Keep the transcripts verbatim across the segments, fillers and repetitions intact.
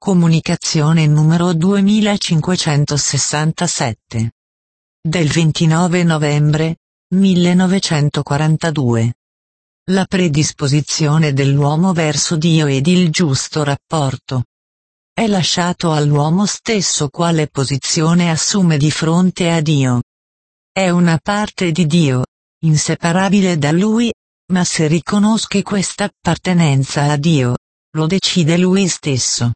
Comunicazione numero duemilacinquecentosessantasette. Del ventinove novembre millenovecentoquarantadue. La predisposizione dell'uomo verso Dio ed il giusto rapporto. È lasciato all'uomo stesso quale posizione assume di fronte a Dio. È una parte di Dio, inseparabile da Lui, ma se riconosce questa appartenenza a Dio, lo decide Lui stesso.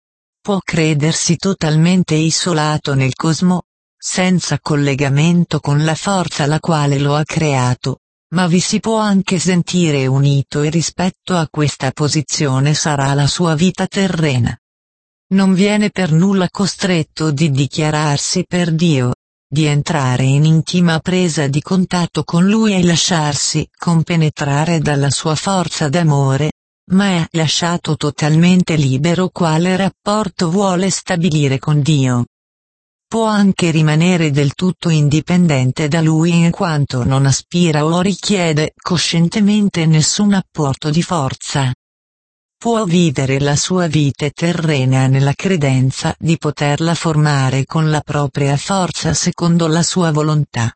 Può credersi totalmente isolato nel cosmo, senza collegamento con la forza la quale lo ha creato, ma vi si può anche sentire unito e rispetto a questa posizione sarà la sua vita terrena. Non viene per nulla costretto di dichiararsi per Dio, di entrare in intima presa di contatto con Lui e lasciarsi compenetrare dalla sua forza d'amore, ma è lasciato totalmente libero quale rapporto vuole stabilire con Dio. Può anche rimanere del tutto indipendente da Lui in quanto non aspira o richiede coscientemente nessun apporto di forza. Può vivere la sua vita terrena nella credenza di poterla formare con la propria forza secondo la sua volontà.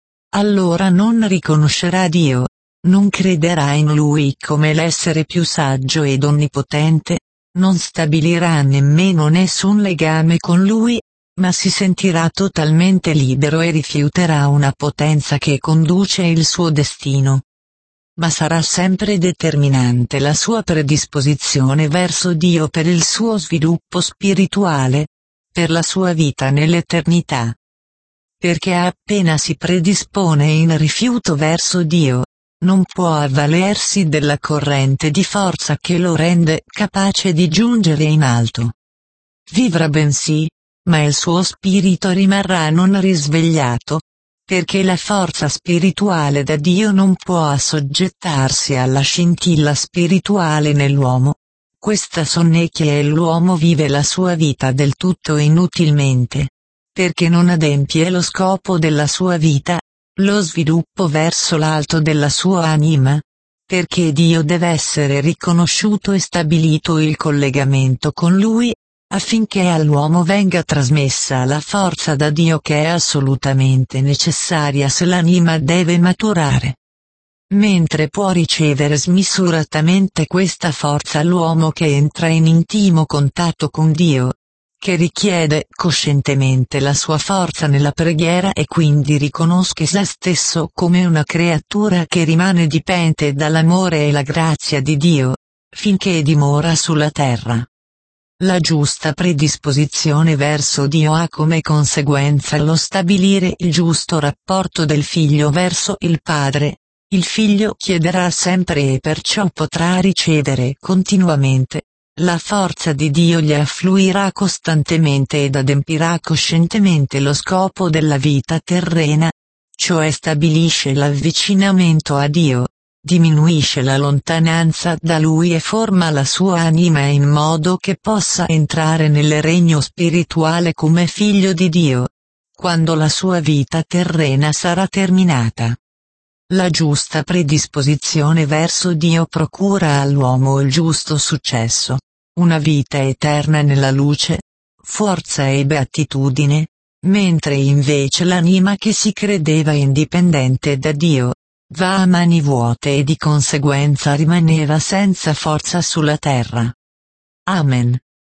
Allora non riconoscerà Dio, non crederà in Lui come l'essere più saggio ed onnipotente, non stabilirà nemmeno nessun legame con Lui, ma si sentirà totalmente libero e rifiuterà una potenza che conduce il suo destino. Ma sarà sempre determinante la sua predisposizione verso Dio per il suo sviluppo spirituale, per la sua vita nell'eternità. Perché appena si predispone in rifiuto verso Dio, non può avvalersi della corrente di forza che lo rende capace di giungere in alto. Vivrà bensì, ma il suo spirito rimarrà non risvegliato, perché la forza spirituale da Dio non può assoggettarsi alla scintilla spirituale nell'uomo. Questa sonnecchia e l'uomo vive la sua vita del tutto inutilmente, perché non adempie lo scopo della sua vita, lo sviluppo verso l'alto della sua anima, perché Dio deve essere riconosciuto e stabilito il collegamento con Lui, affinché all'uomo venga trasmessa la forza da Dio che è assolutamente necessaria se l'anima deve maturare. Mentre può ricevere smisuratamente questa forza l'uomo che entra in intimo contatto con Dio, che richiede coscientemente la sua forza nella preghiera e quindi riconosce se stesso come una creatura che rimane dipendente dall'amore e la grazia di Dio, finché dimora sulla terra. La giusta predisposizione verso Dio ha come conseguenza lo stabilire il giusto rapporto del figlio verso il padre. Il figlio chiederà sempre e perciò potrà ricevere continuamente. La forza di Dio gli affluirà costantemente ed adempirà coscientemente lo scopo della vita terrena, cioè stabilisce l'avvicinamento a Dio, diminuisce la lontananza da Lui e forma la sua anima in modo che possa entrare nel regno spirituale come figlio di Dio, quando la sua vita terrena sarà terminata. La giusta predisposizione verso Dio procura all'uomo il giusto successo, una vita eterna nella luce, forza e beatitudine, mentre invece l'anima che si credeva indipendente da Dio, va a mani vuote e di conseguenza rimaneva senza forza sulla terra. Amen.